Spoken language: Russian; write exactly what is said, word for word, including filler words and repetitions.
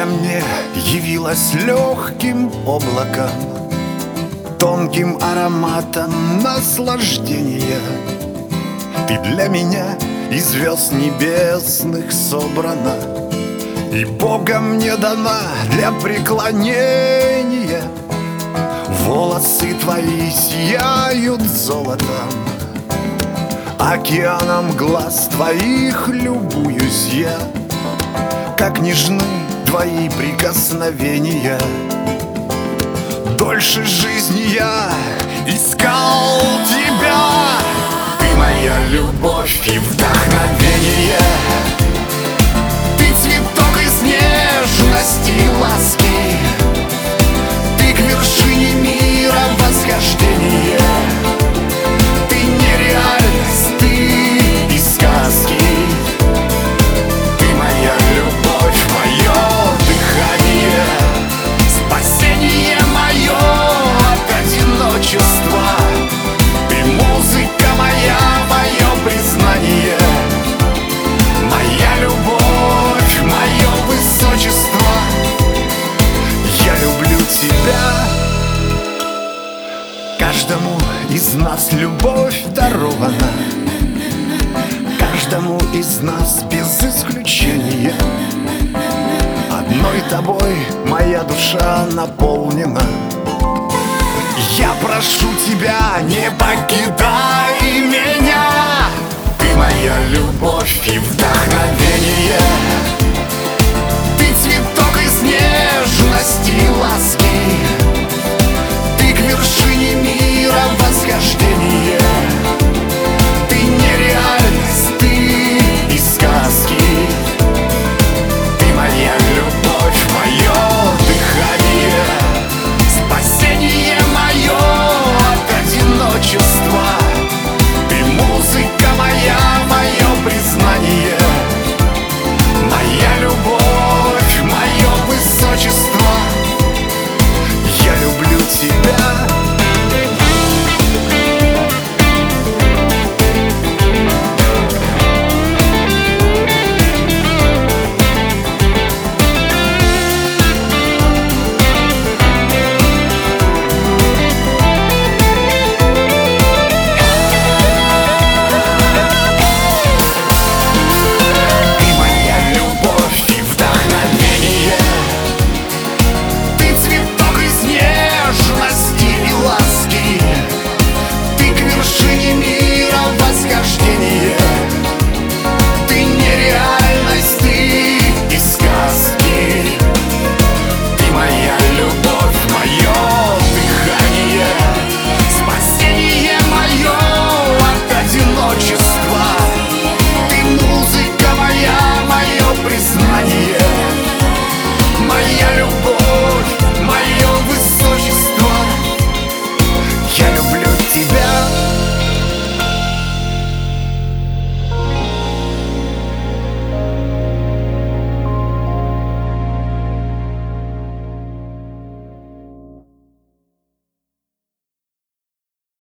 мне явилась легким облаком, тонким ароматом наслаждения. Ты для меня из звезд небесных собрана, и Богом мне дана для преклонения. Волосы твои сияют золотом, океаном глаз твоих любуюсь я. Как нежны твои прикосновения, дольше жизни я искал тебя. Ты моя любовь и вдохновение, ты цветок из нежности и ласки, ты к вершине мира восхождение. Ты нереальность, ты из сказки. Ты моя любовь, мое дыхание, спасение мое от одиночества. Ты музыка моя, мое признание, моя любовь, мое высочество. Я люблю тебя. Каждому из нас любовь дарована, каждому из нас без исключения. Одной тобой моя душа наполнена. Я прошу тебя, не покидай меня. Ты моя любовь и вдохновение, ты цветок из нежности и ласки,